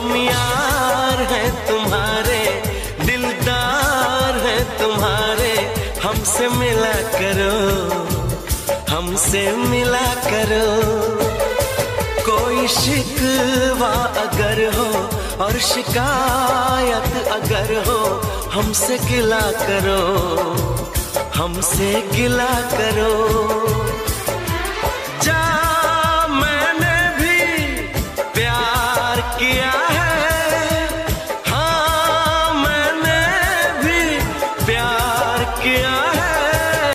हम यार हैं तुम्हारे, दिलदार हैं तुम्हारे, हमसे मिला करो, हमसे मिला करो। कोई शिकवा अगर हो और शिकायत अगर हो, हमसे गिला करो, हमसे गिला करो।